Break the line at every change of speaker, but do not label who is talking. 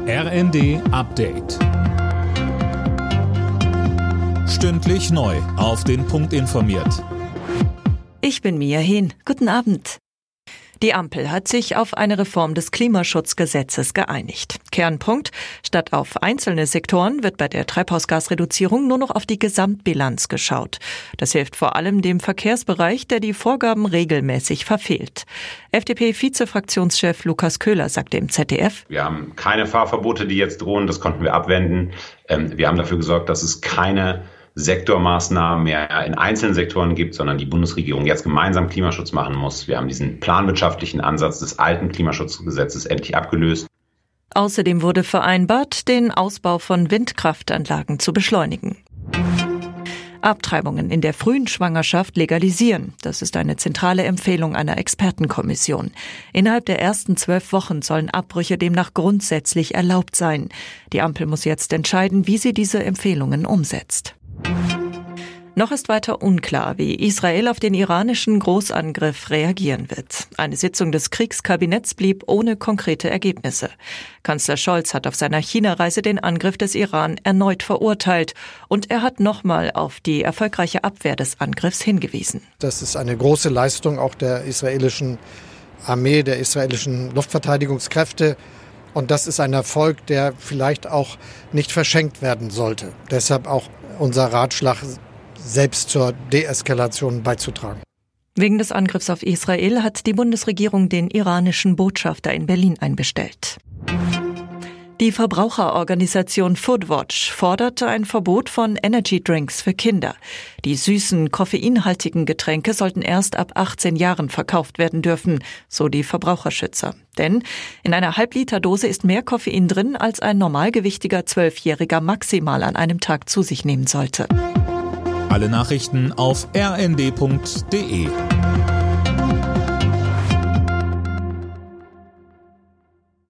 RND Update. Stündlich neu auf den Punkt informiert.
Ich bin Mia Hehn. Guten Abend. Die Ampel hat sich auf eine Reform des Klimaschutzgesetzes geeinigt. Kernpunkt: Statt auf einzelne Sektoren wird bei der Treibhausgasreduzierung nur noch auf die Gesamtbilanz geschaut. Das hilft vor allem dem Verkehrsbereich, der die Vorgaben regelmäßig verfehlt. FDP-Vizefraktionschef Lukas Köhler sagte im ZDF:
Wir haben keine Fahrverbote, die jetzt drohen. Das konnten wir abwenden. Wir haben dafür gesorgt, dass es keine Sektormaßnahmen mehr in einzelnen Sektoren gibt, sondern die Bundesregierung jetzt gemeinsam Klimaschutz machen muss. Wir haben diesen planwirtschaftlichen Ansatz des alten Klimaschutzgesetzes endlich abgelöst.
Außerdem wurde vereinbart, den Ausbau von Windkraftanlagen zu beschleunigen. Abtreibungen in der frühen Schwangerschaft legalisieren. Das ist eine zentrale Empfehlung einer Expertenkommission. Innerhalb der ersten 12 Wochen sollen Abbrüche demnach grundsätzlich erlaubt sein. Die Ampel muss jetzt entscheiden, wie sie diese Empfehlungen umsetzt. Noch ist weiter unklar, wie Israel auf den iranischen Großangriff reagieren wird. Eine Sitzung des Kriegskabinetts blieb ohne konkrete Ergebnisse. Kanzler Scholz hat auf seiner China-Reise den Angriff des Iran erneut verurteilt und er hat nochmal auf die erfolgreiche Abwehr des Angriffs hingewiesen.
Das ist eine große Leistung auch der israelischen Armee, der israelischen Luftverteidigungskräfte. Und das ist ein Erfolg, der vielleicht auch nicht verschenkt werden sollte. Deshalb auch unser Ratschlag, selbst zur Deeskalation beizutragen.
Wegen des Angriffs auf Israel hat die Bundesregierung den iranischen Botschafter in Berlin einbestellt. Die Verbraucherorganisation Foodwatch forderte ein Verbot von Energydrinks für Kinder. Die süßen, koffeinhaltigen Getränke sollten erst ab 18 Jahren verkauft werden dürfen, so die Verbraucherschützer. Denn in einer Halbliterdose ist mehr Koffein drin, als ein normalgewichtiger 12-Jähriger maximal an einem Tag zu sich nehmen sollte.
Alle Nachrichten auf rnd.de.